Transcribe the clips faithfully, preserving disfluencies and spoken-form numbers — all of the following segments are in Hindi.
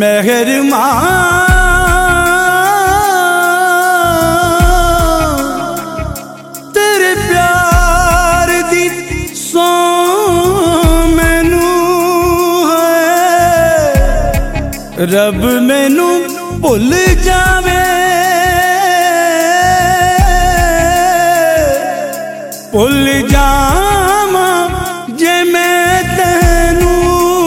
मेहरबान तेरे प्यार दी सौ मैनू है रब मैनू भुल जावे भुल जावा जे मैं तेनू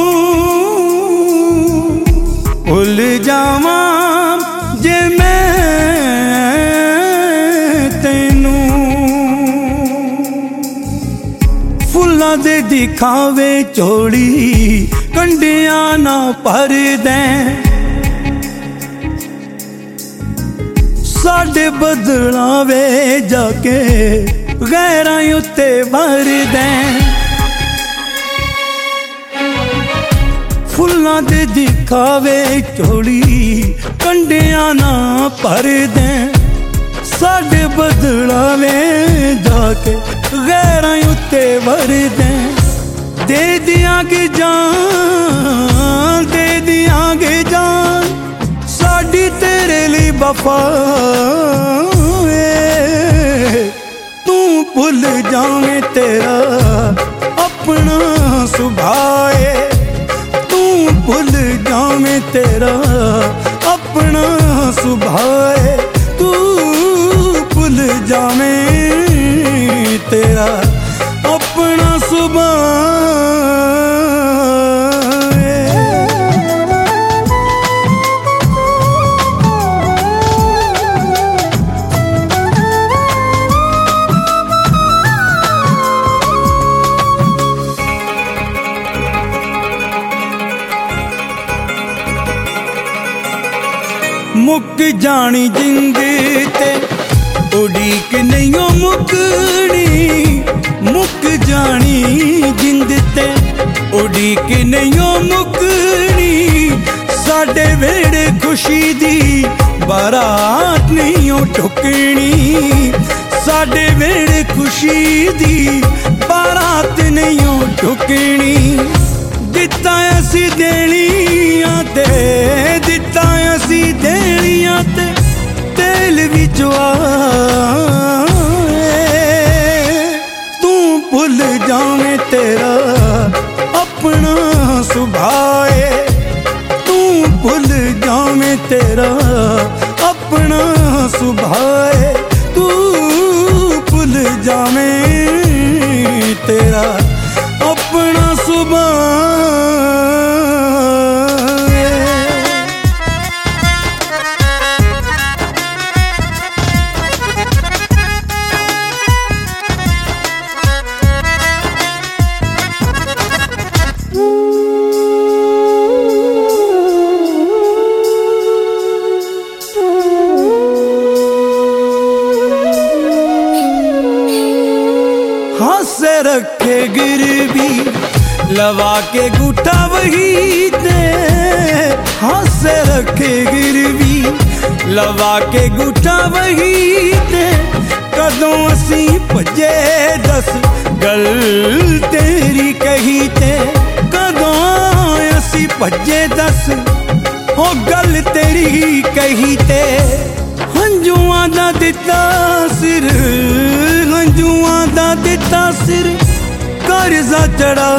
भुल जावा जे मैं तेनू फुल्लां दे दिखावे चोड़ी कंडियां ना भर दें साडे बदलावे जाके गैरां उत्ते भर दें फुल्लां दे दिखावे चोड़ी कंडियां ना भर दें साडे बदलावे जाके गैरां उत्ते भर दें दे दियांगे जान दे दियांगे जान साडी तेरे लिए वफा तू भुल जावे तेरा अपना सुभाए तू भुल जावे तेरा अपना सुभाए तू भुल जावे तेरा अपना सुभाए मुक जानी जिंद ते उड़ीक नहीं मुकनी मुक जानी जिंद ते उड़ीक नहीं मुकनी साडे वेड़े खुशी दी बारात नहीं ठुकनी साडे वेड़े खुशी दी बारात नहीं ठुकनी दिता असी देनियां ते दिता असी देनियां ते तेल विच तू भुल जावे तेरा अपना सुभाए तू भुल जावे तेरा अपना सुभाए तू भुल जावे तेरा अपना सुभाए हासे रखे गिरवी लवा के गुठा वही दे हासे रखे गिरवी लवा के गुठा वही दे कदों असी भजे दस गल तेरी कही ते कदों असी भजे दस हो गल तेरी कही ते हंजुआं दा दिता सिर हंजुआं दा दिता सिर कर्जा चढ़ा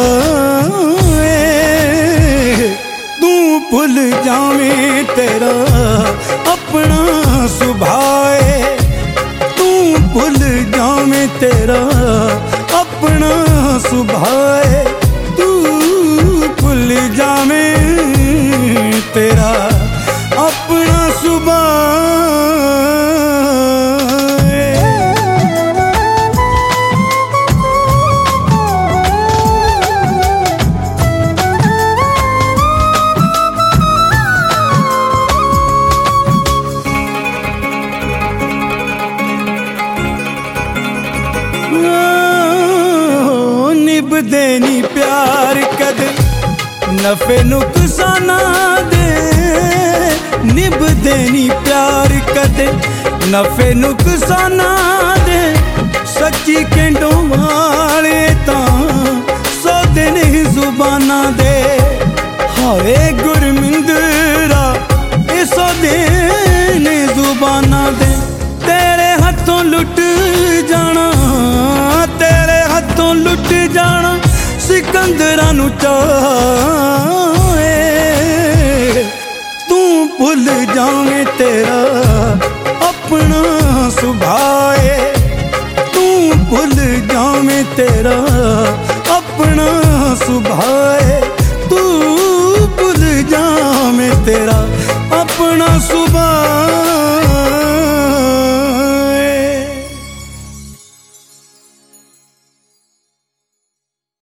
तू भुल जावे तेरा अपना सुभाए तू भुल जावे तेरा अपना सुभाए तू भुल जावे तेरा अपना सुभाए निभदे नी प्यार कदे नफे नुकसाना दे निभदे नी प्यार कदे नफे नुकसाना दे सच्ची केंडों वाले तां सौदे नहीं जुबाना दे हावे गुरमिंदरा इसा देने जुबाना दे तेरे हाथों लुट जाना, तेरे हाथों लुट जाना सिकंदरा नू चाहे। तू भुल जावे तेरा अपना सुभाए, तू भुल जावे